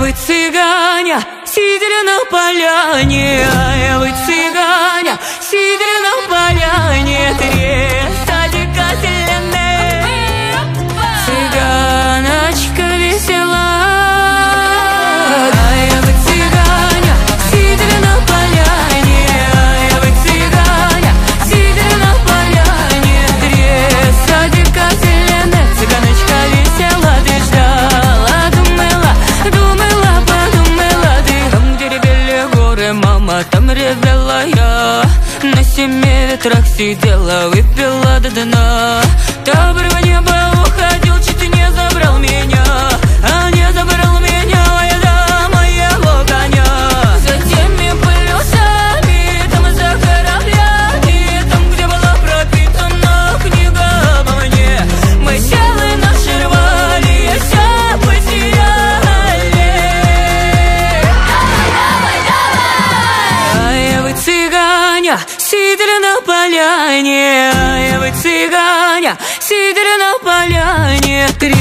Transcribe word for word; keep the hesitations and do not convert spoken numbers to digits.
вы цыганя, сидели на поляне, а вы цыганя, сидели на поляне, три садика зеленые, цыганочка весела. А вы цыганя, сидели на поляне, а вы цыганя, сидели на поляне, три садика зеленые, цыганочка весела, ты ждала, думала, думала, подумала, ты. Там, где ревели горы, мама, там ревела я. На семи ветрах сидела, выпила до дна. Доброго неба уходил, чуть не забрал меня, а не забрал меня, я да моего коня. За теми полюсами, там за кораблями, там, где была пропитана книга обо мне. Мы силы наши рвали, все потеряли. Давай, давай, давай! А вы цыганя, сидели на поляне, а вы цыганя, сидели на поляне, три